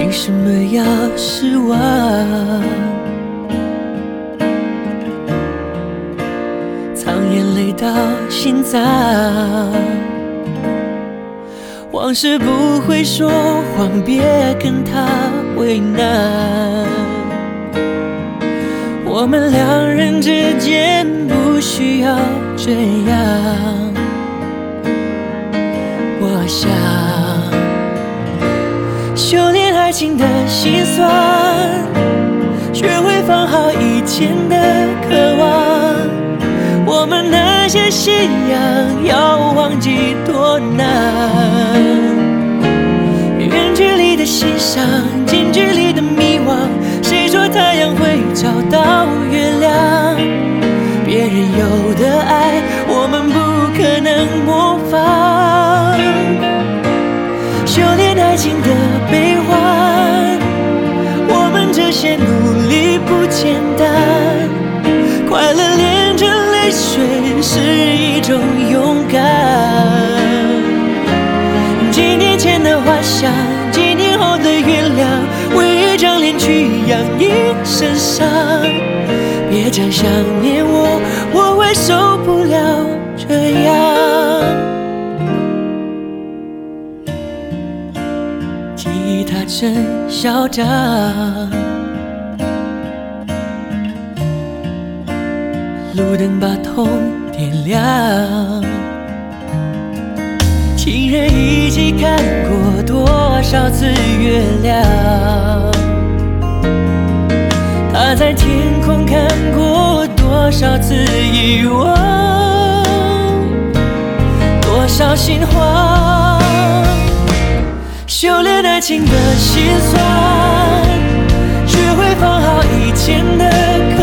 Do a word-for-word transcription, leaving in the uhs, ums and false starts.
为什么要失望？藏眼泪到心脏，往事不会说谎，别跟他为难。我们两人之间不需要这样。我想修炼爱情的心酸，学会放好以前的渴望。我们那些信仰要忘记多难。远距离的欣赏，近距离的迷惘，谁说太阳会找到月亮？别人有的爱，我们不可能模仿。修炼爱情的悲欢，我们这些努力不简单。快乐连着泪水是一种勇敢。几年前的花香，几年后的原谅，为一张脸去养一身伤。别讲想念我，我会受不了这样。吉他真嚣张，路灯把痛点亮。情人一起看过多少次月亮？他在天空看过多少次遗忘？多少心慌？修炼爱情的心酸，学会放好以前的